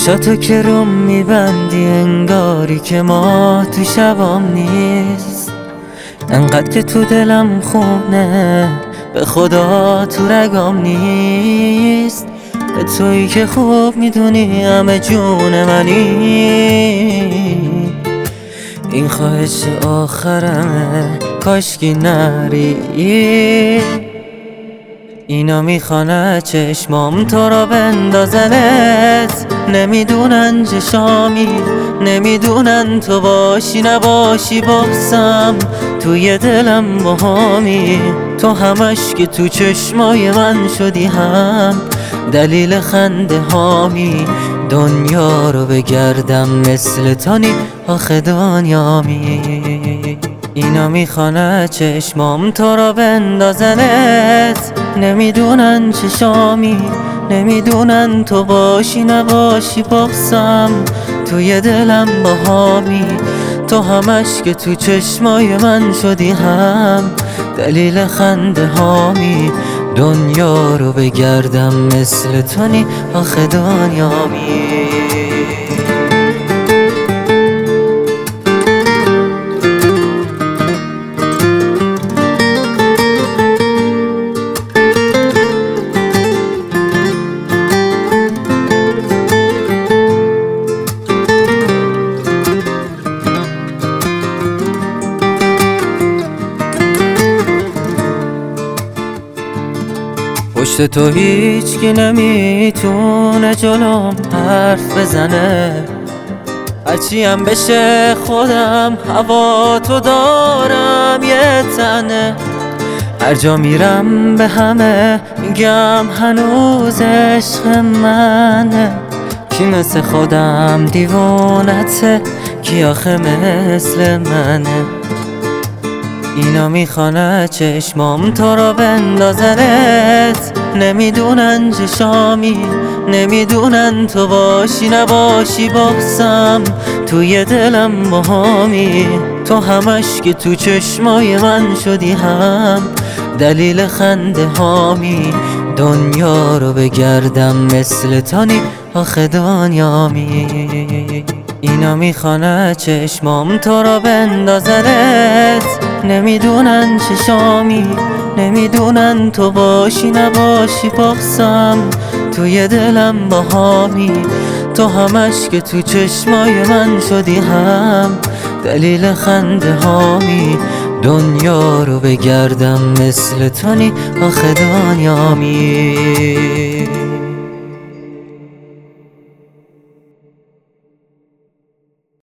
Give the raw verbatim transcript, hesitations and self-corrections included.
چشاتو که روم میبندی انگاری که ما تو شبام نیست. انقدر که تو دلم خونه به خدا تو رگام نیست. به تویی که خوب میدونی همه جون منی. این خواهش آخرمه کاشکی نری. اینا میخوانه چشمام تو را بندازنت. نمیدونن چشامی، نمیدونن تو باشی نباشی باسم توی دلم باهامی. تو همش که تو چشمای من شدی هم دلیل خنده هامی. دنیا رو بگردم مثل تانی آخه دنیامی. اینا میخوانه چشمام تو را بندازنت. نمیدونن چشامی، نمیدونن تو باشی نباشی باسم توی دلم باهامی. تو همش که تو چشمای من شدی هم دلیل خنده هامی. دنیا رو بگردم مثل تانی آخه دنیامی. پشت تو هیچ کی نمیتونه جلوم حرف بزنه. هرچی هم بشه خودم هوا تو دارم یه تنه. هر جا میرم به همه میگم هنوز عشق منه. کی مثل خودم دیوونته، کی آخه مثل منه. اینا میخوانه چشمام تو را بندازنت. نمیدونن چشامی، نمیدونن تو باشی نباشی باسم توی دلم باهامی. تو همش که تو چشمای من شدی هم دلیل خنده هامی. دنیا رو بگردم مثل تانی آخه دنیامی. اینا میخوانه چشمام تو را بندازنت. نمیدونن چشامی، نمیدونن تو باشی نباشی باسم توی دلم باهامی. تو همش که تو چشمای من شدی هم دلیل خنده هامی. دنیا رو بگردم مثل تانی آخه دنیامی.